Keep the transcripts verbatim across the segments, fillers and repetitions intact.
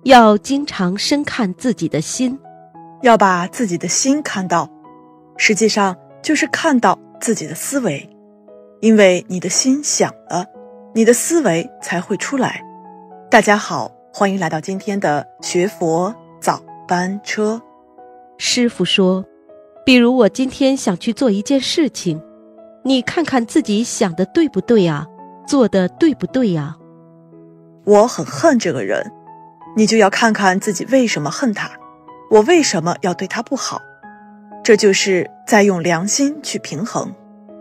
要经常深看自己的心， 要把自己的心看到，实际上就是看到自己的思维，因为你的心想了，你的思维才会出来。大家好，欢迎来到今天的学佛早班车。 师父说，比如我今天想去做一件事情，你看看自己想的对不对啊，做的对不对啊？ 我很恨这个人，你就要看看自己为什么恨他，我为什么要对他不好，这就是在用良心去平衡。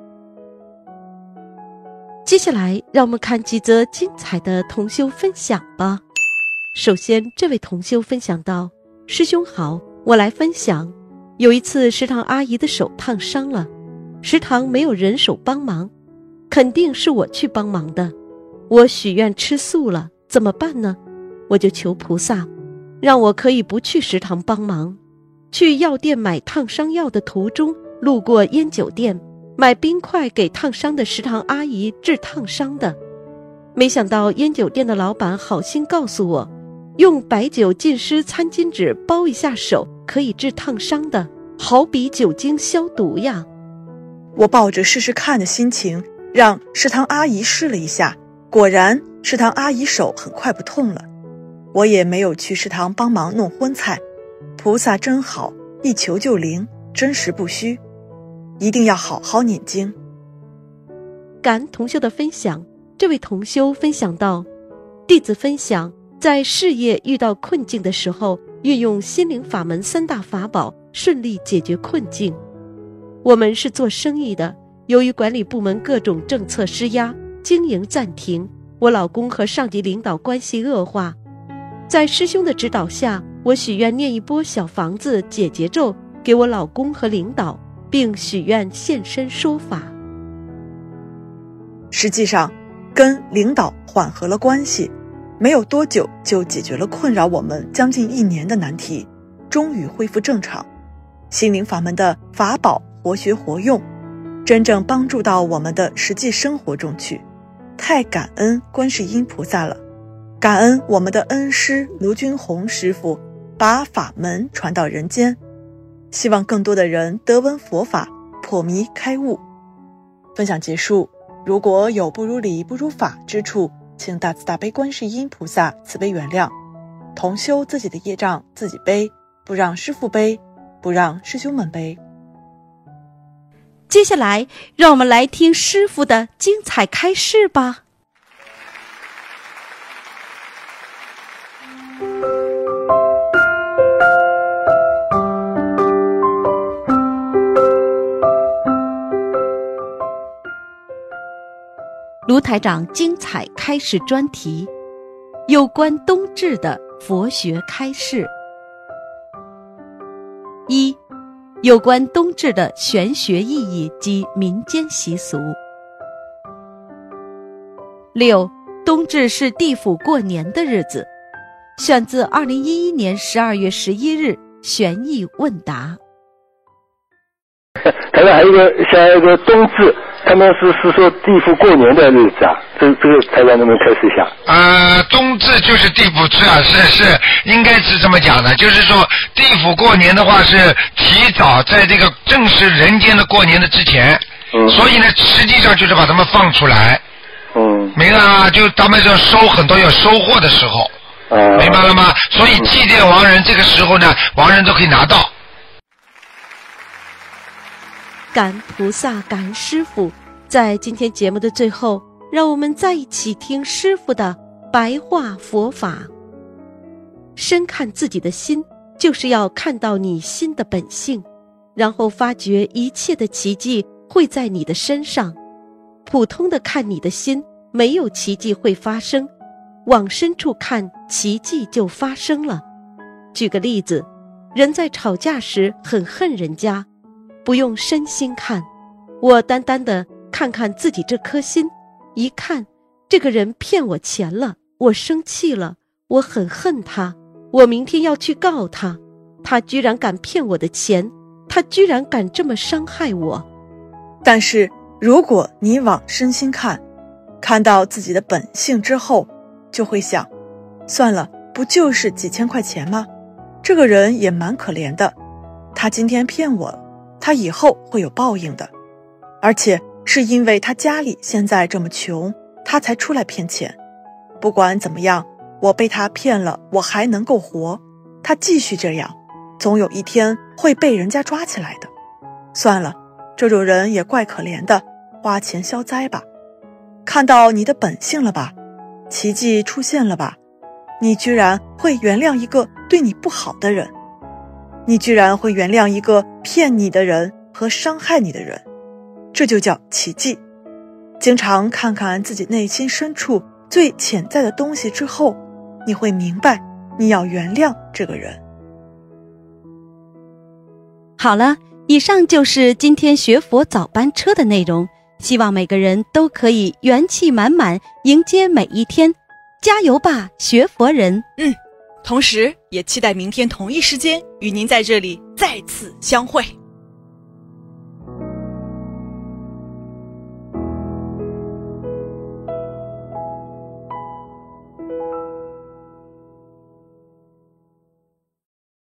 接下来让我们看几则精彩的同修分享吧。首先，这位同修分享到，师兄好，我来分享，有一次食堂阿姨的手烫伤了，食堂没有人手帮忙，肯定是我去帮忙的，我许愿吃素了，怎么办呢？我就求菩萨，让我可以不去食堂帮忙。去药店买烫伤药的途中，路过烟酒店，买冰块给烫伤的食堂阿姨治烫伤的。没想到烟酒店的老板好心告诉我，用白酒浸湿餐巾纸包一下手，可以治烫伤的，好比酒精消毒呀。 我抱着试试看的心情，让食堂阿姨试了一下，果然食堂阿姨手很快不痛了。我也没有去食堂帮忙弄荤菜，菩萨真好，一求就灵，真实不虚，一定要好好念经。 感恩同修的分享，这位同修分享到，弟子分享，在事业遇到困境的时候，运用心灵法门三大法宝，顺利解决困境。我们是做生意的，由于管理部门各种政策施压，经营暂停，我老公和上级领导关系恶化。在师兄的指导下，我许愿念一波小房子解结咒给我老公和领导，并许愿现身说法。 实际上跟领导缓和了关系，没有多久就解决了困扰我们将近一年的难题，终于恢复正常。心灵法门的法宝活学活用，真正帮助到我们的实际生活中去，太感恩观世音菩萨了，感恩我们的恩师卢军宏师父把法门传到人间，希望更多的人得闻佛法，破迷开悟。分享结束，如果有不如理不如法之处，请大慈大悲观世音菩萨慈悲原谅，同修自己的业障自己背，不让师父背，不让师兄们背。 接下来让我们来听师父的精彩开示吧。卢台长精彩开示专题，有关冬至的佛学开示。一、有关冬至的玄学意义及民间习俗。六、冬至是地府过年的日子。选自二零一一年十二月十一日玄义问答。 当然还有一个像一个冬至，他们是是说地府过年的日子啊，这这个台长能不能开始一下？ 呃，冬至就是地府至啊，是是应该是这么讲的，就是说地府过年的话是提早在这个正式人间的过年的之前，嗯，所以呢，实际上就是把他们放出来，嗯，明白吗？就他们要收很多有收获的时候，嗯，明白了吗？所以祭奠亡人这个时候呢，亡人都可以拿到。 感恩菩萨，感恩师父。在今天节目的最后，让我们再一起听师父的白话佛法。深看自己的心，就是要看到你心的本性，然后发觉一切的奇迹会在你的身上。普通的看你的心，没有奇迹会发生，往深处看，奇迹就发生了。举个例子，人在吵架时很恨人家，不用身心看，我单单的看看自己这颗心，一看这个人骗我钱了，我生气了，我很恨他，我明天要去告他，他居然敢骗我的钱，他居然敢这么伤害我。 但是如果你往身心看，看到自己的本性之后，就会想，算了， 不就是几千块钱吗？这个人也蛮可怜的，他今天骗我了，他以后会有报应的。而且是因为他家里现在这么穷，他才出来骗钱。不管怎么样，我被他骗了，我还能够活，他继续这样，总有一天会被人家抓起来的。算了，这种人也怪可怜的，花钱消灾吧。看到你的本性了吧？奇迹出现了吧？你居然会原谅一个对你不好的人，你居然会原谅一个骗你的人和伤害你的人，这就叫奇迹。经常看看自己内心深处最潜在的东西之后，你会明白你要原谅这个人。 好了，以上就是今天学佛早班车的内容，希望每个人都可以元气满满迎接每一天，加油吧，学佛人！ 嗯，同时也期待明天同一时间与您在这里再次相会。